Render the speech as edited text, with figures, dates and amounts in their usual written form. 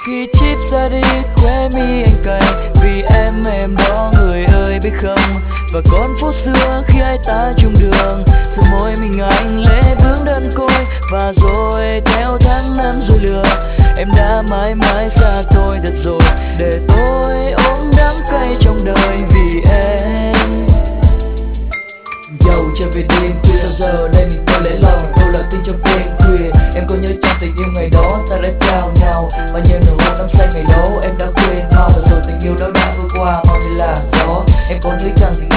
Khi chip ra đi khóe mi anh cay vì em đó người ơi biết không. Và còn phố xưa khi hai ta chung đường, giữa môi mình anh lệ vương đơn côi. Và rồi theo tháng năm rồi lừa, em đã mãi mãi xa tôi thật rồi. Để tôi ôm đắng cay trong đời vì em. Dầu trở về đêm khuya sao giờ đây mình tôi lẽ lòng đâu là tin trong đêm khuya. Em có nhớ trong tình yêu ngày đó ta đã trao nhau bao nhiêu nụ hôn năm xanh ngày đó em đã quên mau. Và rồi tình yêu đó đã vượt qua mau như là gió. Em có nhớ rằng tình